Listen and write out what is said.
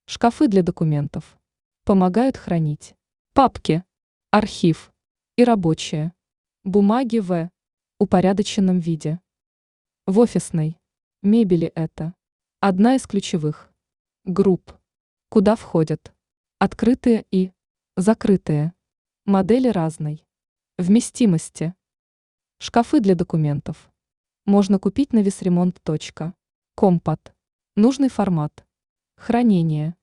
Шкафы для документов. Помогают хранить папки, архив и рабочие бумаги в упорядоченном виде. В офисной мебели это одна из ключевых групп, куда входят открытые и закрытые модели разной вместимости. Шкафы для документов можно купить на весремонт.ком под нужный формат хранения.